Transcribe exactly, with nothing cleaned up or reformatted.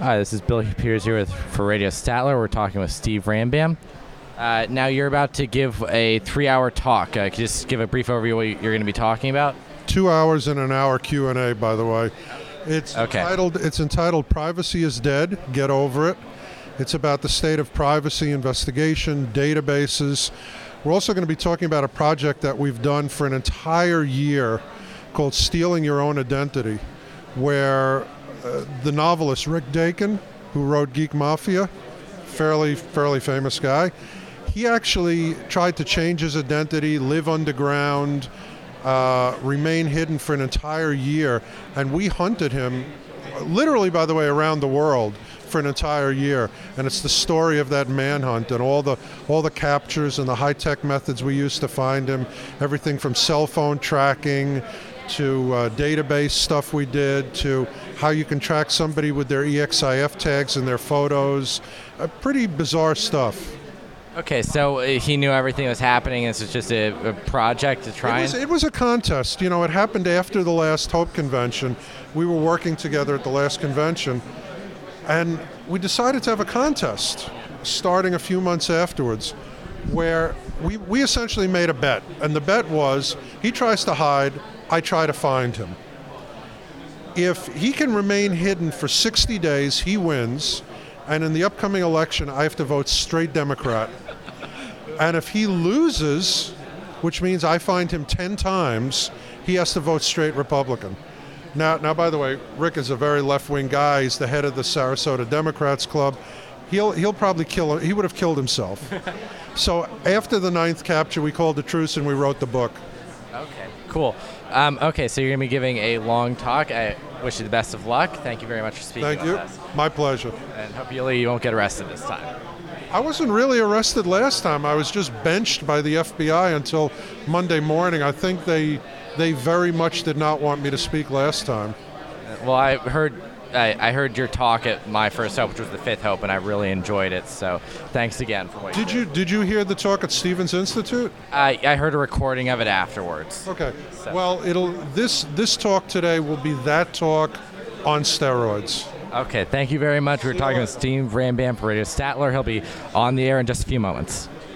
Hi, this is Billy Peters here with, for Radio Statler. We're talking with Steve Rambam. Uh, now you're about to give a three-hour talk. Uh, can you just give a brief overview of what you're going to be talking about? Two hours and an hour Q and A, by the way. It's Okay. entitled It's entitled Privacy is Dead. Get over it. It's about the state of privacy, investigation, databases. We're also going to be talking about a project that we've done for an entire year called Stealing Your Own Identity, where uh, the novelist Rick Dakin, who wrote Geek Mafia, fairly fairly famous guy, he actually tried to change his identity, live underground, uh, remain hidden for an entire year, and we hunted him, literally, by the way, around the world for an entire year. And it's the story of that manhunt and all the all the captures and the high-tech methods we used to find him, everything from cell phone tracking to uh, database stuff we did, to how you can track somebody with their E X I F tags and their photos. Uh, pretty bizarre stuff. Okay, so uh, he knew everything was happening. This was just a, a project to try It was, and... it was a contest. You know, it happened after the last Hope Convention. We were working together at the last convention, and we decided to have a contest starting a few months afterwards, where we, we essentially made a bet. And the bet was, he tries to hide, I try to find him. If he can remain hidden for sixty days, he wins. And in the upcoming election, I have to vote straight Democrat. And if he loses, which means I find him ten times, he has to vote straight Republican. Now, now, by the way, Rick is a very left-wing guy. He's the head of the Sarasota Democrats Club. He'll he'll probably kill him. He would have killed himself. So after the ninth capture, we called a truce and we wrote the book. Okay, cool. Um, okay, so you're going to be giving a long talk. I wish you the best of luck. Thank you very much for speaking Thank with you. us. My pleasure. And hopefully you won't get arrested this time. I wasn't really arrested last time. I was just benched by the F B I until Monday morning. I think they they very much did not want me to speak last time. Well, I heard I, I heard your talk at my first Hope, which was the fifth Hope, and I really enjoyed it. So thanks again for what Did you you did you hear the talk at Stevens Institute? I, I heard a recording of it afterwards. Okay. So- Well, it'll this this talk today will be that talk on steroids. Okay, thank you very much. We're talking with Steve Rambam for Radio Statler. He'll be on the air in just a few moments.